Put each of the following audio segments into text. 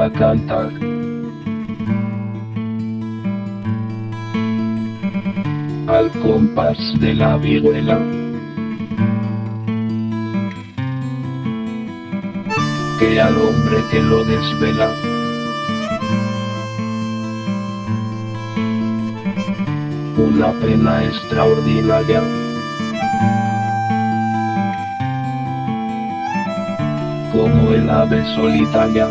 pongo a cantar. Al compás de la vihuela, que al hombre que lo desvela, una pena extraordinaria. Como el ave solitaria,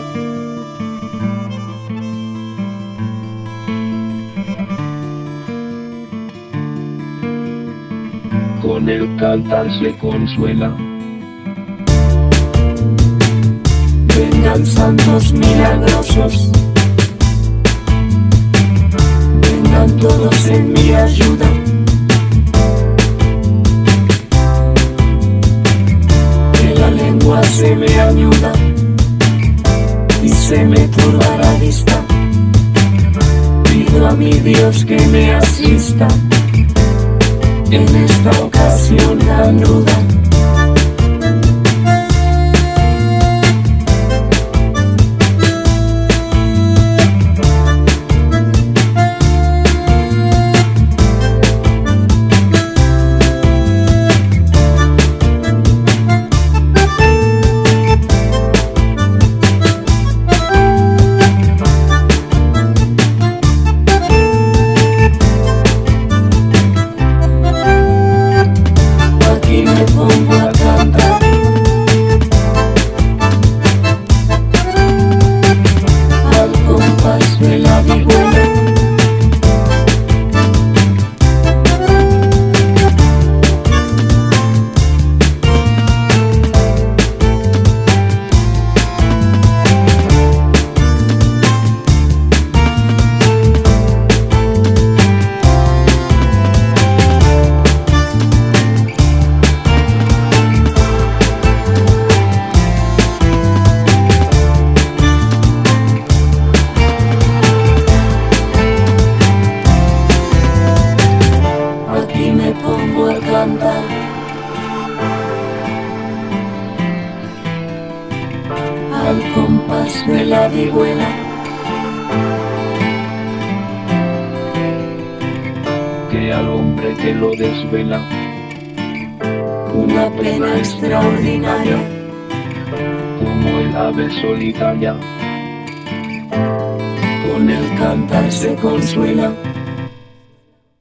con el cantar se consuela. Vengan santos milagrosos, vengan todos en mi ayuda. Que la lengua se me añuda y se me turba la vista. Pido a mi Dios que me asista en esta ocasión tan ruda. De la vihuela, me pongo a cantar. Al compás de la vihuela, que al hombre que lo desvela, una pena extraordinaria. Como el ave solitaria, con el cantar se consuela.